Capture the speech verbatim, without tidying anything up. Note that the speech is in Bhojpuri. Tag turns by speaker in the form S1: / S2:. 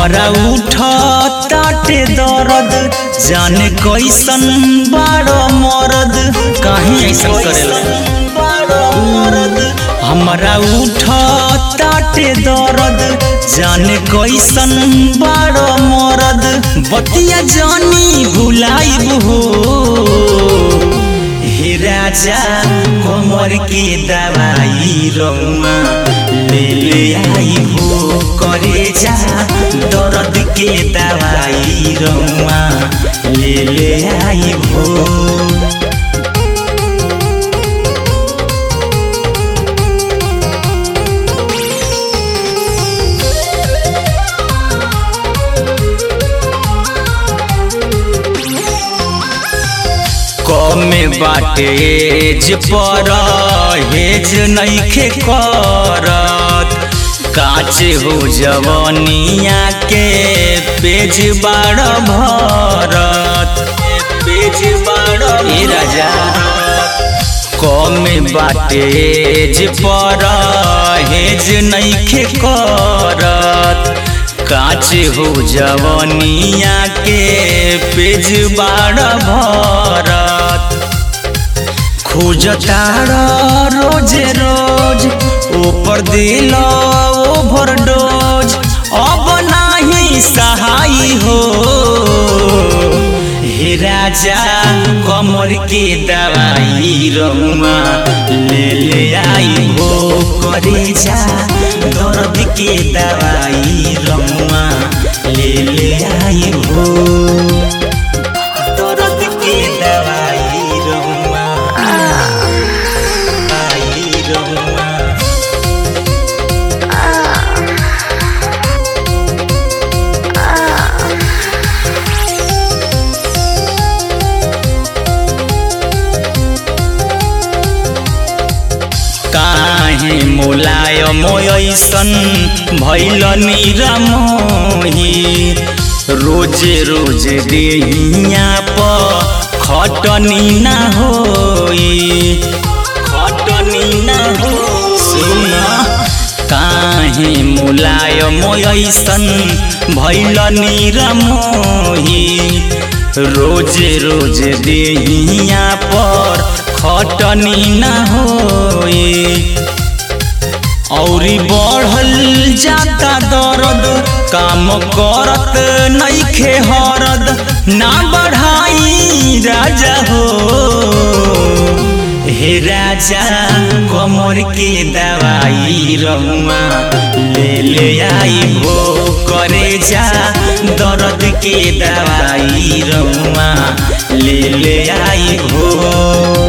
S1: हमारा उठताटे दर्द जाने कैसन बाड़ो मरद काहे ऐसन करेला हमारा उठताटे दर्द जाने कैसन बाड़ो मरद बतिया जानी भुलाइब हो हे राजा कमर के दवाई रउआ ले ले आई हो करे जा दर्द के दवाई रउआ ले ले आई हो कमे बाटेज पर हेज नइखे करत काचे हो जवनिया के पेज बाड़ भरत पेज बाड़ ए राजा कमे बाटेज पर हेज नइखे करत काचे हो जवनिया के पेज बाड़ भरत खोजतार रोज रोज ऊपर दिल ओवरडोज अब नाही सहाय हो हे राजा कमर के दवाई रउआ ले ले आई हो करे जा दर्द के दवाई रउआ ले ले आई हो दर्द के दवाई रउआ आई रउआ काहे मोलायम ऐसन भइल निरमोही रोजे रोजे देहिया प खटनी ना होई खटनी ना हो सुन काहे मोलायम ऐसन भइल निरमोही रोजे रोजे देहिया पर खटनी ना होई औरी बढ़ल जाता दर्द काम करत नइखे हरद ना बढ़ाई राजा हो हे राजा कमर के दवाई रउआ ले ले आई हो करे जा दर्द के दवाई रउआ ले ले आई हो